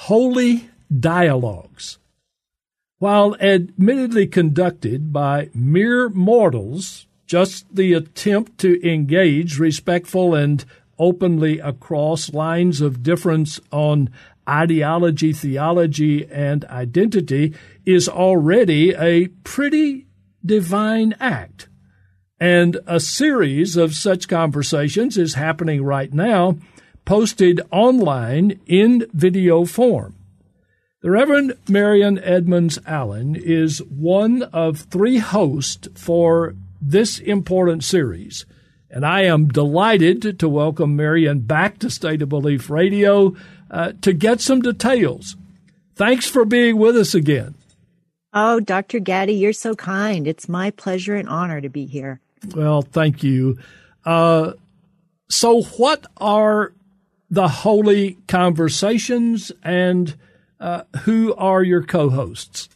Holy Dialogues. While admittedly conducted by mere mortals, just the attempt to engage respectful and openly across lines of difference on ideology, theology, and identity is already a pretty divine act. And a series of such conversations is happening right now, posted online in video form. The Reverend Marian Edmonds Allen is one of 3 hosts for this important series, and I am delighted to welcome Marian back to State of Belief Radio to get some details. Thanks for being with us again. Oh, Dr. Gaddy, you're so kind. It's my pleasure and honor to be here. Well, thank you. So what are the Holy Conversations, and who are your co-hosts?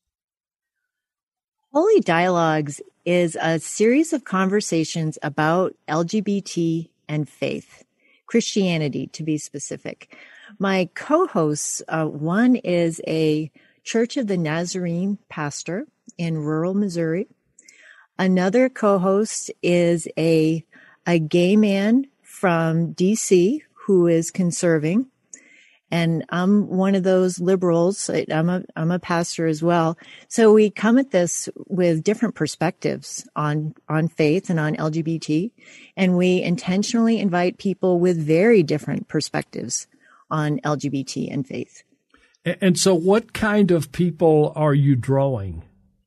Holy Dialogues is a series of conversations about LGBT and faith, Christianity to be specific. My co-hosts, one is a Church of the Nazarene pastor in rural Missouri. Another co-host is a gay man from D.C. who is conserving. And I'm one of those liberals. I'm a pastor as well. So we come at this with different perspectives on faith and on LGBT. And we intentionally invite people with very different perspectives on LGBT and faith. And so what kind of people are you drawing?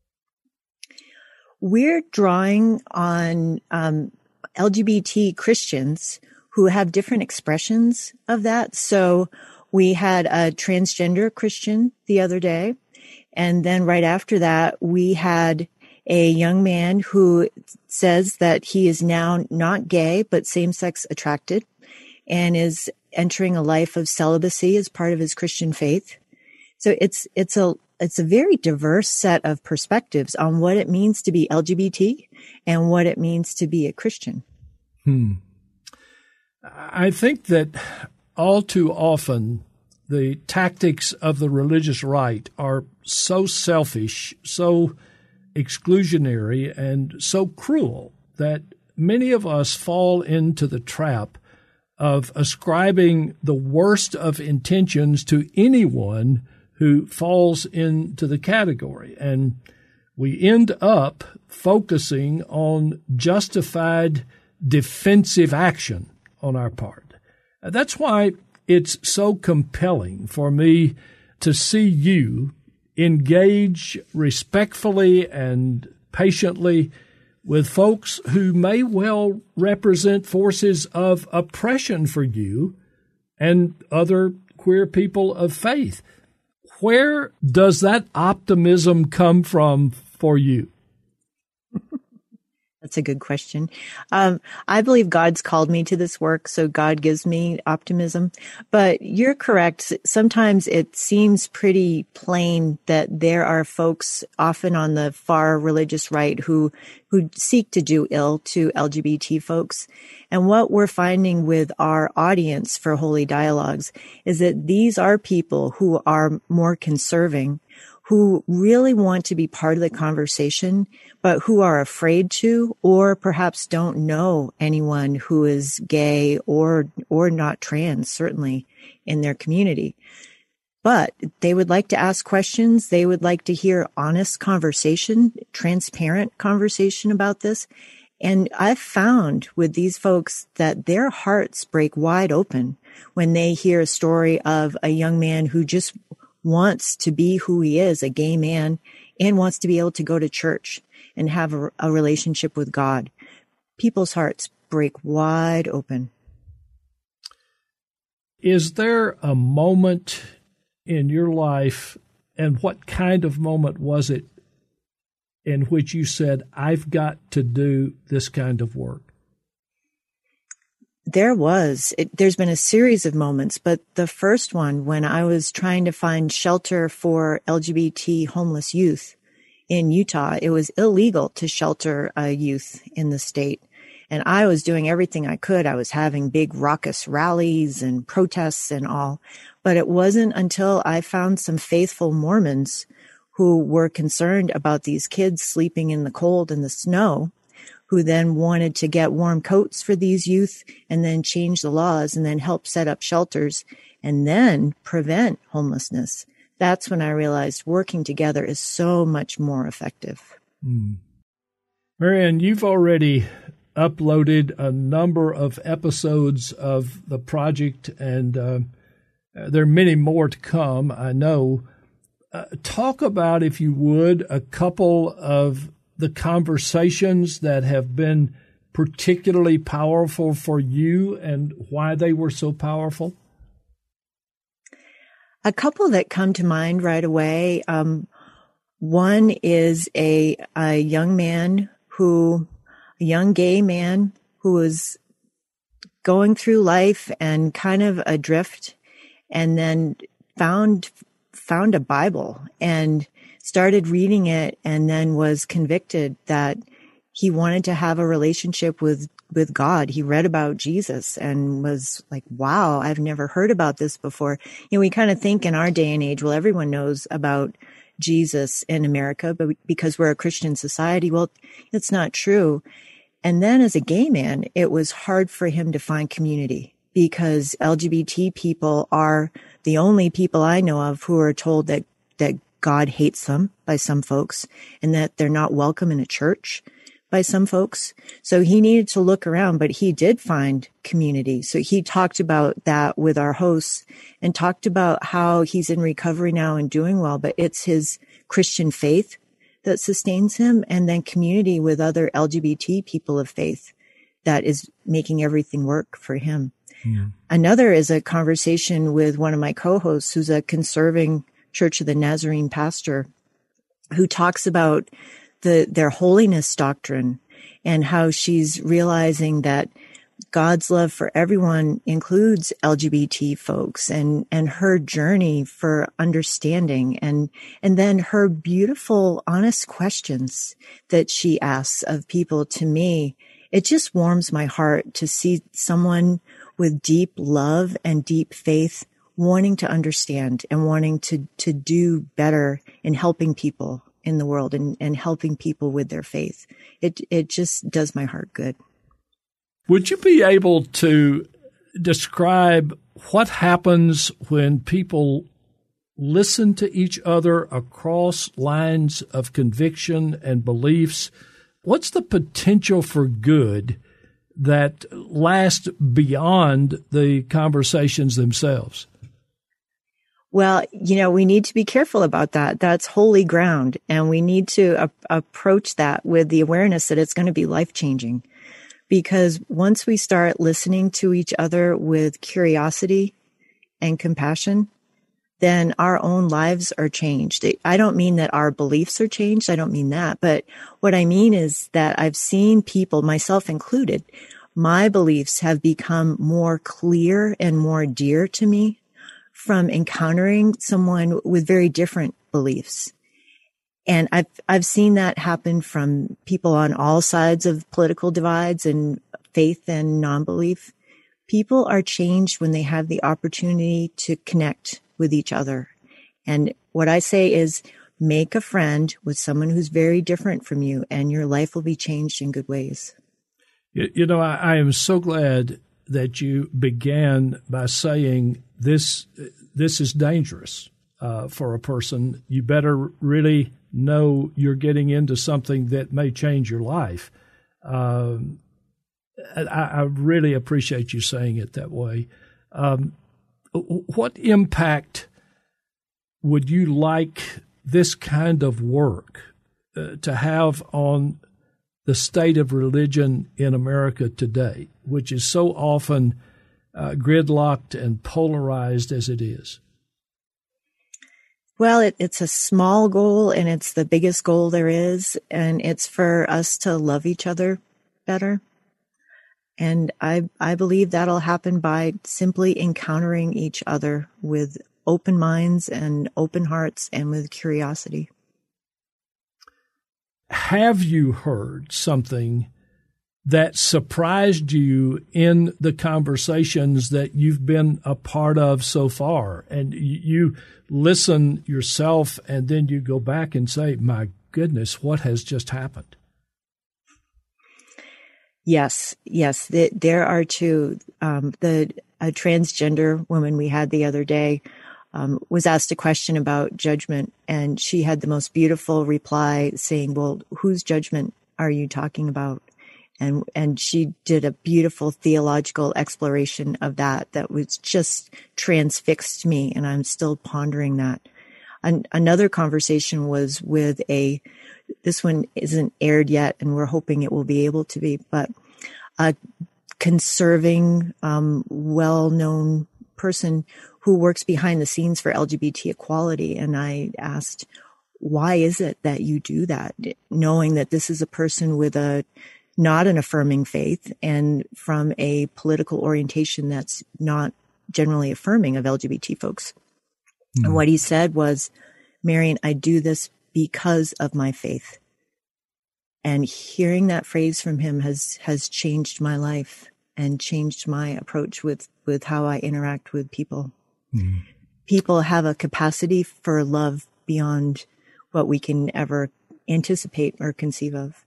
We're drawing on LGBT Christians who have different expressions of that. So we had a transgender Christian the other day. And then right after that, we had a young man who says that he is now not gay, but same-sex attracted, and is entering a life of celibacy as part of his Christian faith. So it's a very diverse set of perspectives on what it means to be LGBT and what it means to be a Christian. I think that all too often the tactics of the religious right are so selfish, so exclusionary, and so cruel that many of us fall into the trap of ascribing the worst of intentions to anyone who falls into the category. And we end up focusing on justified defensive action on our part. That's why it's so compelling for me to see you engage respectfully and patiently with folks who may well represent forces of oppression for you and other queer people of faith. Where does that optimism come from for you? That's a good question. I believe God's called me to this work, so God gives me optimism. But you're correct. Sometimes it seems pretty plain that there are folks, often on the far religious right, who seek to do ill to LGBT folks. And what we're finding with our audience for Holy Dialogues is that these are people who are more conserving, who really want to be part of the conversation, but who are afraid to, or perhaps don't know anyone who is gay or not trans, certainly in their community. But they would like to ask questions. They would like to hear honest conversation, transparent conversation about this. And I've found with these folks that their hearts break wide open when they hear a story of a young man who just wants to be who he is, a gay man, and wants to be able to go to church and have a relationship with God. People's hearts break wide open. Is there a moment in your life, and what kind of moment was it, in which you said, I've got to do this kind of work? There's been a series of moments, but the first one, when I was trying to find shelter for LGBT homeless youth in Utah, it was illegal to shelter youth in the state. And I was doing everything I could. I was having big raucous rallies and protests and all. But it wasn't until I found some faithful Mormons who were concerned about these kids sleeping in the cold and the snow, who then wanted to get warm coats for these youth and then change the laws and then help set up shelters and then prevent homelessness. That's when I realized working together is so much more effective. Marianne, you've already uploaded a number of episodes of the project, and there are many more to come, I know. Talk about, if you would, a couple of the conversations that have been particularly powerful for you and why they were so powerful. A couple that come to mind right away. One is a young gay man who was going through life and kind of adrift, and then found a Bible and started reading it, and then was convicted that he wanted to have a relationship with God. He read about Jesus and was like, wow, I've never heard about this before. We kind of think in our day and age, well, everyone knows about Jesus in America, but because we're a Christian society, well, it's not true. And then as a gay man, it was hard for him to find community because LGBT people are the only people I know of who are told that God hates them by some folks and that they're not welcome in a church by some folks. So he needed to look around, but he did find community. So he talked about that with our hosts and talked about how he's in recovery now and doing well, but it's his Christian faith that sustains him, and then community with other LGBT people of faith that is making everything work for him. Yeah. Another is a conversation with one of my co-hosts who's a conserving Church of the Nazarene pastor who talks about their holiness doctrine and how she's realizing that God's love for everyone includes LGBT folks, and her journey for understanding, and then her beautiful, honest questions that she asks of people. To me, it just warms my heart to see someone with deep love and deep faith wanting to understand and wanting to do better in helping people in the world and helping people with their faith. It just does my heart good. Would you be able to describe what happens when people listen to each other across lines of conviction and beliefs? What's the potential for good that lasts beyond the conversations themselves? Well, we need to be careful about that. That's holy ground. And we need to approach that with the awareness that it's going to be life-changing. Because once we start listening to each other with curiosity and compassion, then our own lives are changed. I don't mean that our beliefs are changed. I don't mean that. But what I mean is that I've seen people, myself included, my beliefs have become more clear and more dear to me from encountering someone with very different beliefs. And I've seen that happen from people on all sides of political divides and faith and non-belief. People are changed when they have the opportunity to connect with each other. And what I say is make a friend with someone who's very different from you, and your life will be changed in good ways. I am so glad that you began by saying this is dangerous for a person. You better really know you're getting into something that may change your life. I really appreciate you saying it that way. What impact would you like this kind of work to have on the state of religion in America today, which is so often gridlocked and polarized as it is? Well, it's a small goal, and it's the biggest goal there is, and it's for us to love each other better. And I believe that'll happen by simply encountering each other with open minds and open hearts and with curiosity. Have you heard something that surprised you in the conversations that you've been a part of so far? And you listen yourself, and then you go back and say, my goodness, what has just happened? Yes. There are two. A transgender woman we had the other day was asked a question about judgment, and she had the most beautiful reply saying, well, whose judgment are you talking about? And she did a beautiful theological exploration of that was just transfixed me, and I'm still pondering that. Another conversation was with this one isn't aired yet, and we're hoping it will be able to be, but a conserving, well-known person who works behind the scenes for LGBT equality. And I asked, why is it that you do that? Knowing that this is a person with not an affirming faith and from a political orientation that's not generally affirming of LGBT folks. Mm. And what he said was, Marian, I do this because of my faith. And hearing that phrase from him has changed my life and changed my approach with how I interact with people. Mm. People have a capacity for love beyond what we can ever anticipate or conceive of.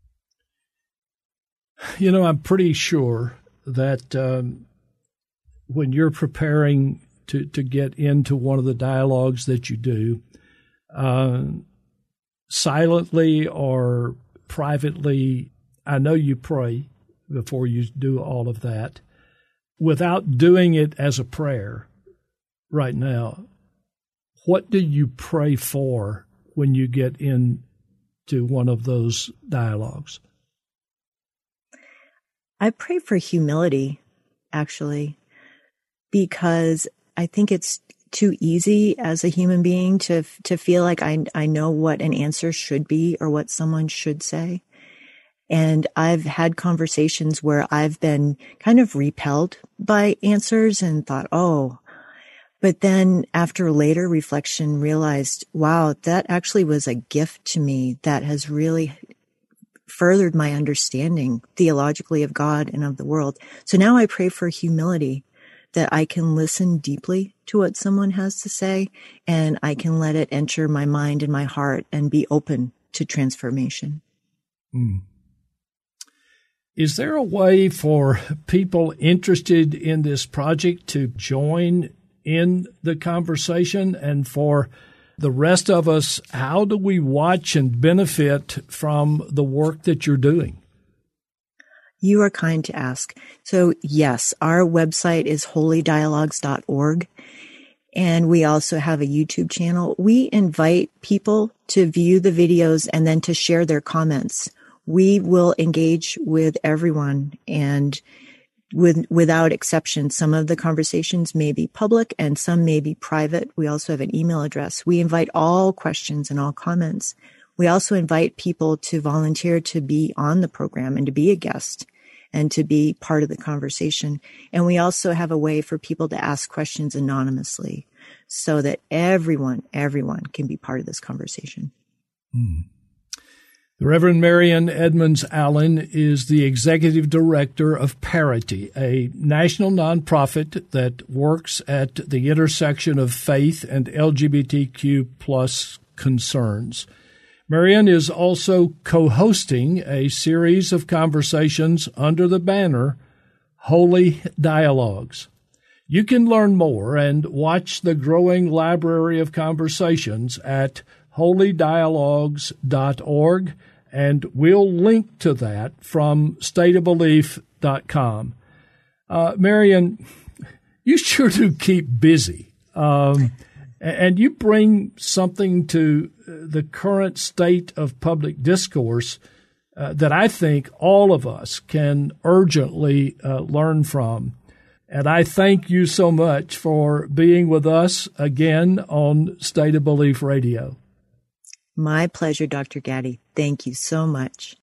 You know, I'm pretty sure that when you're preparing to get into one of the dialogues that you do, silently or privately, I know you pray before you do all of that. Without doing it as a prayer right now, what do you pray for when you get into one of those dialogues? I pray for humility, actually, because I think it's too easy as a human being to feel like I know what an answer should be or what someone should say. And I've had conversations where I've been kind of repelled by answers and thought, but then after later reflection realized, wow, that actually was a gift to me that has really furthered my understanding theologically of God and of the world. So now I pray for humility, that I can listen deeply to what someone has to say, and I can let it enter my mind and my heart and be open to transformation. Mm. Is there a way for people interested in this project to join in the conversation? And for the rest of us, how do we watch and benefit from the work that you're doing? You are kind to ask. So yes, our website is holydialogues.org. And we also have a YouTube channel. We invite people to view the videos and then to share their comments. We will engage with everyone, and without exception, some of the conversations may be public and some may be private. We also have an email address. We invite all questions and all comments. We also invite people to volunteer to be on the program and to be a guest and to be part of the conversation. And we also have a way for people to ask questions anonymously so that everyone can be part of this conversation. Mm. The Reverend Marian Edmonds Allen is the executive director of Parity, a national nonprofit that works at the intersection of faith and LGBTQ plus concerns. Marian is also co-hosting a series of conversations under the banner Holy Dialogues. You can learn more and watch the growing library of conversations at holydialogues.org, and we'll link to that from stateofbelief.com. Marian, you sure do keep busy, and you bring something to the current state of public discourse that I think all of us can urgently learn from. And I thank you so much for being with us again on State of Belief Radio. My pleasure, Dr. Gaddy. Thank you so much.